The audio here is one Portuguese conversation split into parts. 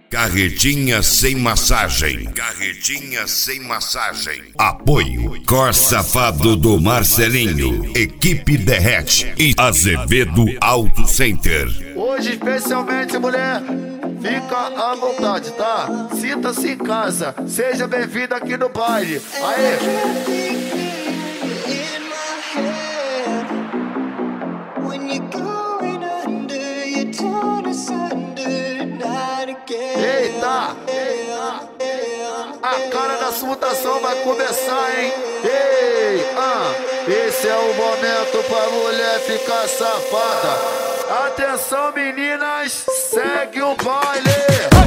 Carretinha sem massagem. Carretinha sem massagem. Apoio Cor Safado do Marcelinho, Equipe Derrete e Azevedo Auto Center. Hoje especialmente mulher, fica à vontade, tá? Sinta-se em casa, seja bem-vindo aqui no baile. Aê! Eita! A cara da mutação vai começar, hein? Ei, esse é o momento pra mulher ficar safada. Atenção, meninas, segue o baile.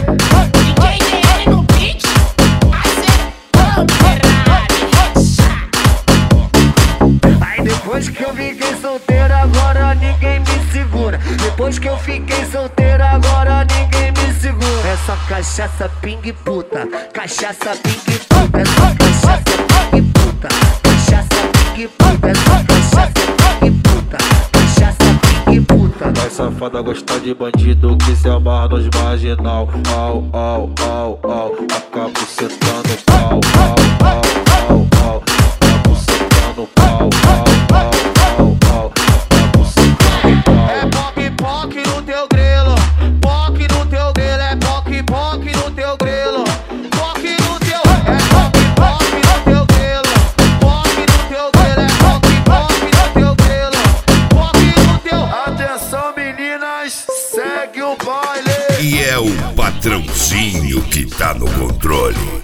Aí depois que eu fiquei solteiro, agora ninguém me segura. Depois que eu fiquei solteiro, agora ninguém me segura. É só cachaça, pingue puta, cachaça, pingue puta, é só cachaça, pingue puta, cachaça, pingue puta, é só cachaça, pingue puta, cachaça, pingue puta. Vai safada gostar de bandido que se amarra nos marginal. Au, au, au, au, acabo sentando pau, au, au, au, au, acabo sentando pau, au, au, au, au, acabo sentando pau. É poc, poc no teu grelo, poc no teu grelo, é poc, poc no teu grelo, poc no teu, é poc, poc no teu grelo, poc no teu grelo, é poc, poc no teu grelo, poc no teu. Atenção, meninas, segue o baile. E é o patrãozinho que tá no controle.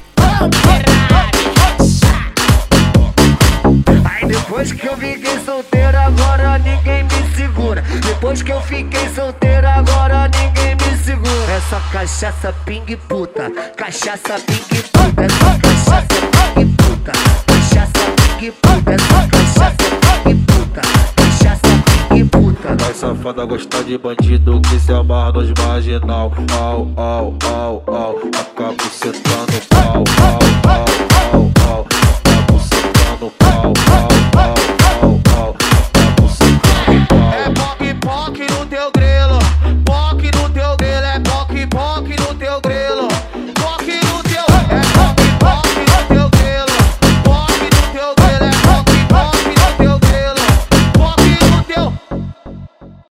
Aí depois que eu fiquei solteiro, agora ninguém me segura. Depois que eu fiquei solteiro, agora ninguém me segura. É só cachaça, pingue puta, cachaça, pingue puta, é só cachaça, pingue puta, cachaça, pingue puta, é só cachaça, pingue puta, cachaça, pingue puta. Vai safada gostar de bandido que se amarra nos marginal. Au, au, au, au, acabo sentando pau, au.